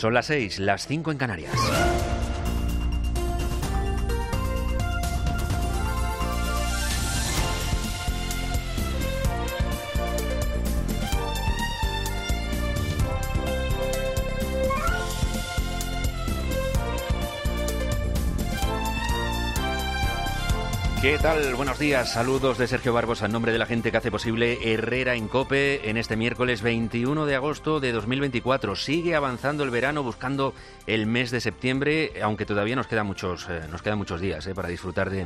Son las 6, las 5 en Canarias. ¿Qué tal? Buenos días, saludos de Sergio Barbosa en nombre de la gente que hace posible Herrera en COPE en este miércoles 21 de agosto de 2024. Sigue avanzando el verano buscando el mes de septiembre, aunque todavía nos quedan muchos días para disfrutar de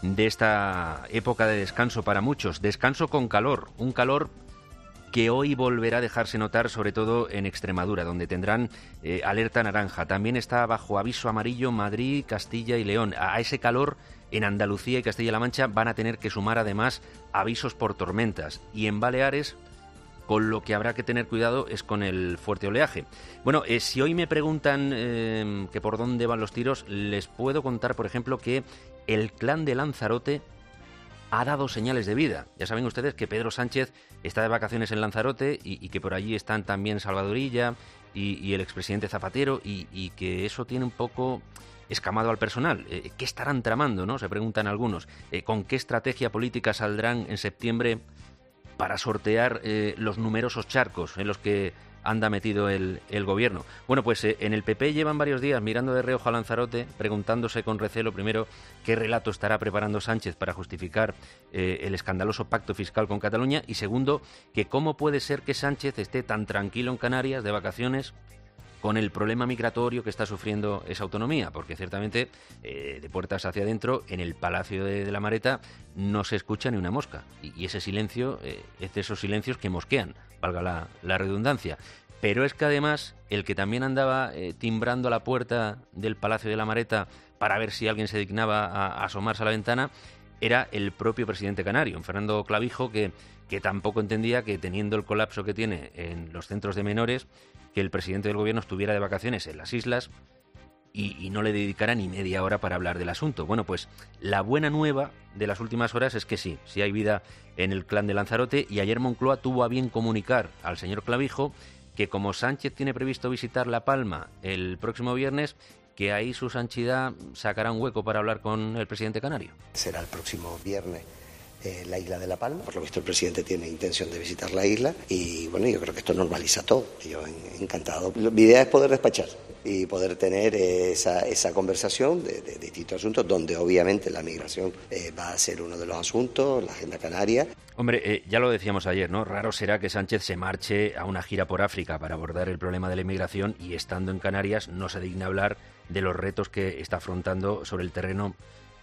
esta época de descanso para muchos. Descanso con calor, un calor que hoy volverá a dejarse notar, sobre todo en Extremadura, donde tendrán alerta naranja. También está bajo aviso amarillo Madrid, Castilla y León. A ese calor en Andalucía y Castilla-La Mancha van a tener que sumar además avisos por tormentas. Y en Baleares, con lo que habrá que tener cuidado es con el fuerte oleaje. Bueno, si hoy me preguntan que por dónde van los tiros, les puedo contar, por ejemplo, que el clan de Lanzarote ha dado señales de vida. Ya saben ustedes que Pedro Sánchez está de vacaciones en Lanzarote y que por allí están también Salvador Illa y el expresidente Zapatero y que eso tiene un poco escamado al personal. ¿Qué estarán tramando, no? Se preguntan algunos. ¿Con qué estrategia política saldrán en septiembre para sortear los numerosos charcos en los que anda metido el gobierno? Bueno, pues en el PP llevan varios días mirando de reojo a Lanzarote, preguntándose con recelo, primero, qué relato estará preparando Sánchez para justificar el escandaloso pacto fiscal con Cataluña, y segundo, que cómo puede ser que Sánchez esté tan tranquilo en Canarias, de vacaciones, con el problema migratorio que está sufriendo esa autonomía, porque ciertamente de puertas hacia adentro, en el Palacio de la Mareta, no se escucha ni una mosca. Y ese silencio es de esos silencios que mosquean, valga la redundancia. Pero es que además, el que también andaba timbrando a la puerta del Palacio de la Mareta para ver si alguien se dignaba a asomarse a la ventana, era el propio presidente canario, Fernando Clavijo, que tampoco entendía que, teniendo el colapso que tiene en los centros de menores, que el presidente del gobierno estuviera de vacaciones en las islas y no le dedicara ni media hora para hablar del asunto. Bueno, pues la buena nueva de las últimas horas es que sí hay vida en el clan de Lanzarote, y ayer Moncloa tuvo a bien comunicar al señor Clavijo que, como Sánchez tiene previsto visitar La Palma el próximo viernes, que ahí su Sanchidad sacará un hueco para hablar con el presidente canario. Será el próximo viernes la isla de La Palma. Por lo visto el presidente tiene intención de visitar la isla y bueno, yo creo que esto normaliza todo. Yo encantado. Mi idea es poder despachar y poder tener esa conversación de distintos asuntos, donde obviamente la migración va a ser uno de los asuntos, la agenda canaria. Hombre, ya lo decíamos ayer, ¿no? Raro será que Sánchez se marche a una gira por África para abordar el problema de la inmigración y, estando en Canarias, no se digna hablar de los retos que está afrontando sobre el terreno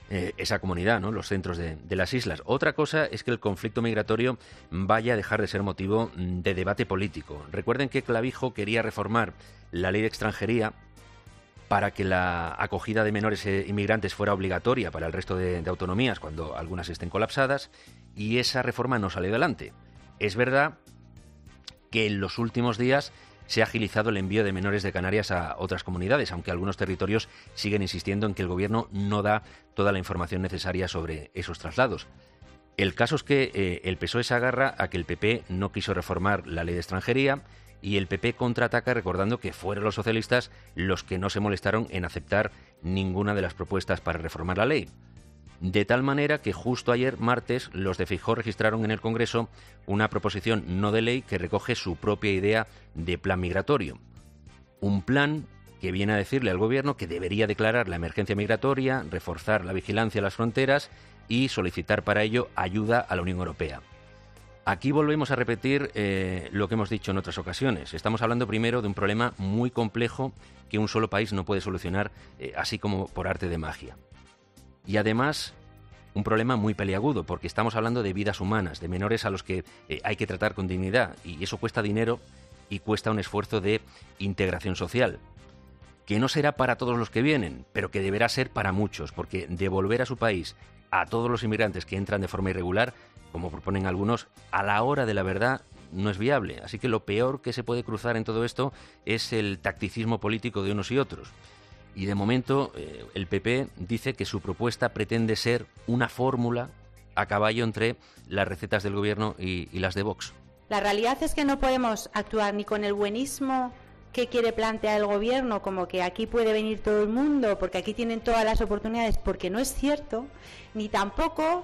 esa comunidad, ¿no? Los centros de las islas. Otra cosa es que el conflicto migratorio vaya a dejar de ser motivo de debate político. Recuerden que Clavijo quería reformar la ley de extranjería para que la acogida de menores inmigrantes fuera obligatoria para el resto de autonomías cuando algunas estén colapsadas, y esa reforma no salió adelante. Es verdad que en los últimos días se ha agilizado el envío de menores de Canarias a otras comunidades, aunque algunos territorios siguen insistiendo en que el gobierno no da toda la información necesaria sobre esos traslados. El caso es que el PSOE se agarra a que el PP no quiso reformar la ley de extranjería, y el PP contraataca recordando que fueron los socialistas los que no se molestaron en aceptar ninguna de las propuestas para reformar la ley. De tal manera que justo ayer, martes, los de Feijóo registraron en el Congreso una proposición no de ley que recoge su propia idea de plan migratorio. Un plan que viene a decirle al gobierno que debería declarar la emergencia migratoria, reforzar la vigilancia a las fronteras y solicitar para ello ayuda a la Unión Europea. Aquí volvemos a repetir lo que hemos dicho en otras ocasiones. Estamos hablando primero de un problema muy complejo que un solo país no puede solucionar así como por arte de magia. Y además, un problema muy peliagudo, porque estamos hablando de vidas humanas, de menores a los que hay que tratar con dignidad, y eso cuesta dinero y cuesta un esfuerzo de integración social, que no será para todos los que vienen, pero que deberá ser para muchos, porque devolver a su país a todos los inmigrantes que entran de forma irregular, como proponen algunos, a la hora de la verdad no es viable. Así que lo peor que se puede cruzar en todo esto es el tacticismo político de unos y otros. Y de momento el PP dice que su propuesta pretende ser una fórmula a caballo entre las recetas del gobierno y las de Vox. La realidad es que no podemos actuar ni con el buenismo que quiere plantear el gobierno, como que aquí puede venir todo el mundo, porque aquí tienen todas las oportunidades, porque no es cierto, ni tampoco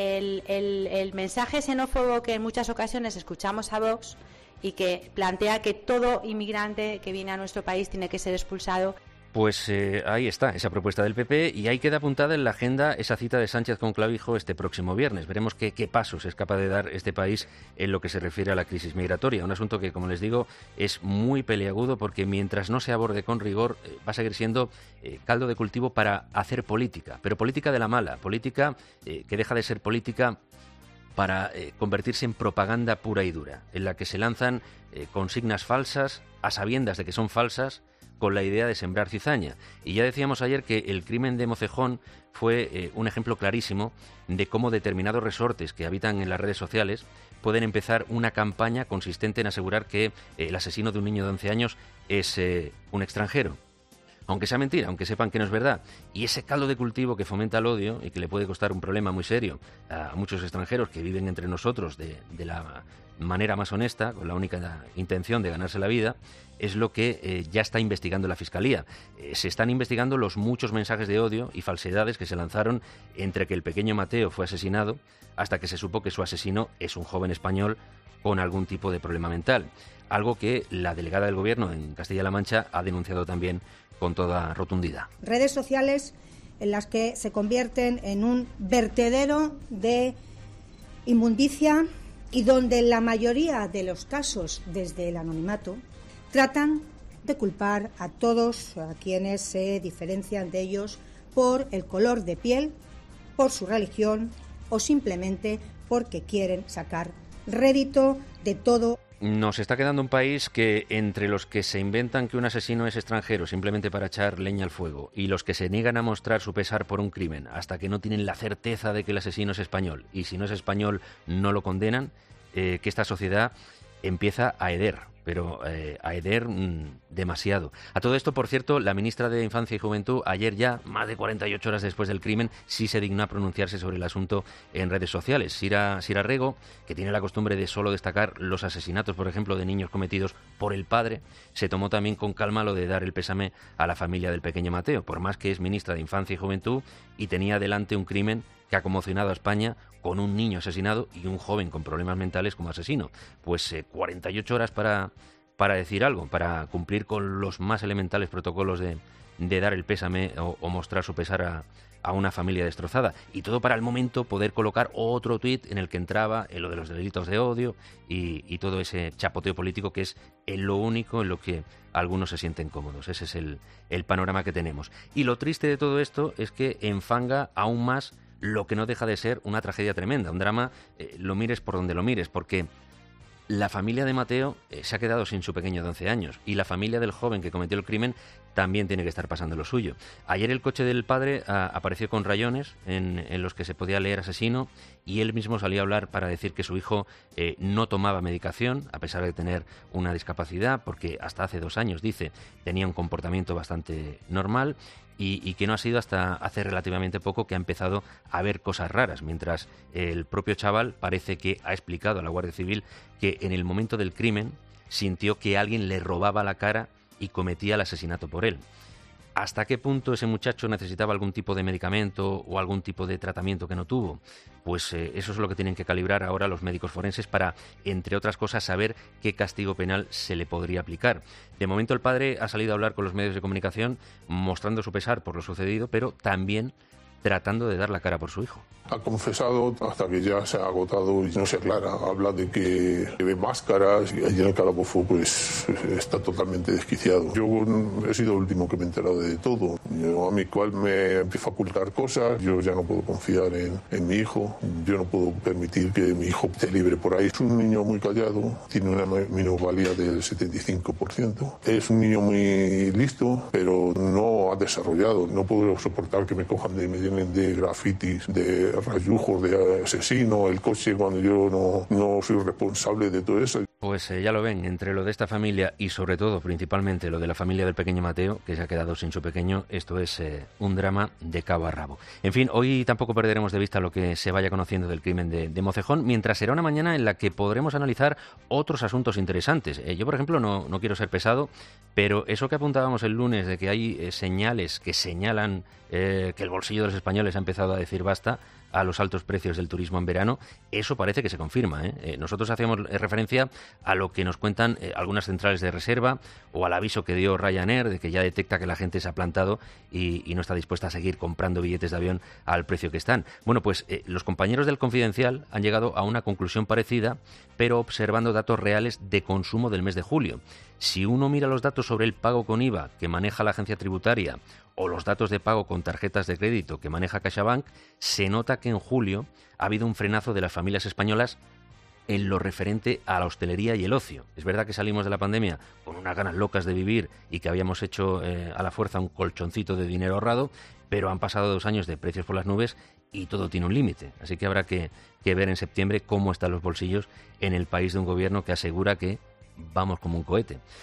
el mensaje xenófobo que en muchas ocasiones escuchamos a Vox y que plantea que todo inmigrante que viene a nuestro país tiene que ser expulsado. Pues ahí está, esa propuesta del PP, y ahí queda apuntada en la agenda esa cita de Sánchez con Clavijo este próximo viernes. Veremos qué pasos es capaz de dar este país en lo que se refiere a la crisis migratoria. Un asunto que, como les digo, es muy peliagudo porque mientras no se aborde con rigor va a seguir siendo caldo de cultivo para hacer política, pero política de la mala, política que deja de ser política para convertirse en propaganda pura y dura, en la que se lanzan consignas falsas a sabiendas de que son falsas, con la idea de sembrar cizaña. Y ya decíamos ayer que el crimen de Mocejón fue un ejemplo clarísimo de cómo determinados resortes que habitan en las redes sociales pueden empezar una campaña consistente en asegurar que el asesino de un niño de 11 años es un extranjero. Aunque sea mentira, aunque sepan que no es verdad. Y ese caldo de cultivo que fomenta el odio y que le puede costar un problema muy serio a muchos extranjeros que viven entre nosotros de la manera más honesta, con la única intención de ganarse la vida, es lo que ya está investigando la Fiscalía. Se están investigando los muchos mensajes de odio y falsedades que se lanzaron entre que el pequeño Mateo fue asesinado hasta que se supo que su asesino es un joven español con algún tipo de problema mental. Algo que la delegada del Gobierno en Castilla-La Mancha ha denunciado también con toda rotundidad. Redes sociales en las que se convierten en un vertedero de inmundicia y donde en la mayoría de los casos, desde el anonimato, tratan de culpar a todos a quienes se diferencian de ellos por el color de piel, por su religión o simplemente porque quieren sacar rédito de todo. Nos está quedando un país que, entre los que se inventan que un asesino es extranjero simplemente para echar leña al fuego y los que se niegan a mostrar su pesar por un crimen hasta que no tienen la certeza de que el asesino es español y si no es español no lo condenan, que esta sociedad empieza a heder, pero a heder demasiado. A todo esto, por cierto, la ministra de Infancia y Juventud, ayer ya, más de 48 horas después del crimen, sí se dignó a pronunciarse sobre el asunto en redes sociales. Sira Rego, que tiene la costumbre de solo destacar los asesinatos, por ejemplo, de niños cometidos por el padre, se tomó también con calma lo de dar el pésame a la familia del pequeño Mateo, por más que es ministra de Infancia y Juventud y tenía delante un crimen que ha conmocionado a España con un niño asesinado y un joven con problemas mentales como asesino. Pues 48 horas para decir algo, para cumplir con los más elementales protocolos de dar el pésame o mostrar su pesar a una familia destrozada. Y todo para el momento poder colocar otro tuit en el que entraba en lo de los delitos de odio y todo ese chapoteo político que es en lo único en lo que algunos se sienten cómodos. Ese es el panorama que tenemos. Y lo triste de todo esto es que enfanga aún más lo que no deja de ser una tragedia tremenda, un drama, lo mires por donde lo mires, porque la familia de Mateo se ha quedado sin su pequeño de 11 años y la familia del joven que cometió el crimen también tiene que estar pasando lo suyo. Ayer el coche del padre apareció con rayones en los que se podía leer asesino y él mismo salió a hablar para decir que su hijo no tomaba medicación a pesar de tener una discapacidad porque hasta hace 2 años, dice, tenía un comportamiento bastante normal y que no ha sido hasta hace relativamente poco que ha empezado a ver cosas raras, mientras el propio chaval parece que ha explicado a la Guardia Civil que en el momento del crimen sintió que alguien le robaba la cara y cometía el asesinato por él. ¿Hasta qué punto ese muchacho necesitaba algún tipo de medicamento o algún tipo de tratamiento que no tuvo? Pues eso es lo que tienen que calibrar ahora los médicos forenses para, entre otras cosas, saber qué castigo penal se le podría aplicar. De momento el padre ha salido a hablar con los medios de comunicación mostrando su pesar por lo sucedido, pero también tratando de dar la cara por su hijo. Ha confesado hasta que ya se ha agotado y no se aclara. Habla de que ve máscaras y allí en el calabozo pues está totalmente desquiciado. Yo he sido el último que me he enterado de todo. Yo, a mi cual me empieza a ocultar cosas. Yo ya no puedo confiar en mi hijo. Yo no puedo permitir que mi hijo esté libre por ahí. Es un niño muy callado. Tiene una minusvalía del 75%. Es un niño muy listo, pero no ha desarrollado. No puedo soportar que me cojan me llenen de grafitis, de rayujos de asesino, el coche cuando yo no soy responsable de todo eso. Pues ya lo ven, entre lo de esta familia y sobre todo, principalmente, lo de la familia del pequeño Mateo, que se ha quedado sin su pequeño, esto es un drama de cabo a rabo. En fin, hoy tampoco perderemos de vista lo que se vaya conociendo del crimen de Mocejón, mientras será una mañana en la que podremos analizar otros asuntos interesantes. Yo, por ejemplo, no quiero ser pesado, pero eso que apuntábamos el lunes de que hay señales que señalan que el bolsillo de los españoles ha empezado a decir basta a los altos precios del turismo en verano, eso parece que se confirma. Nosotros hacemos referencia a lo que nos cuentan algunas centrales de reserva o al aviso que dio Ryanair de que ya detecta que la gente se ha plantado y no está dispuesta a seguir comprando billetes de avión al precio que están. Bueno, pues los compañeros del Confidencial han llegado a una conclusión parecida, pero observando datos reales de consumo del mes de julio. Si uno mira los datos sobre el pago con IVA que maneja la agencia tributaria o los datos de pago con tarjetas de crédito que maneja CaixaBank, se nota que en julio ha habido un frenazo de las familias españolas en lo referente a la hostelería y el ocio. Es verdad que salimos de la pandemia con unas ganas locas de vivir y que habíamos hecho a la fuerza un colchoncito de dinero ahorrado, pero han pasado 2 años de precios por las nubes y todo tiene un límite. Así que habrá que ver en septiembre cómo están los bolsillos en el país de un gobierno que asegura que vamos como un cohete.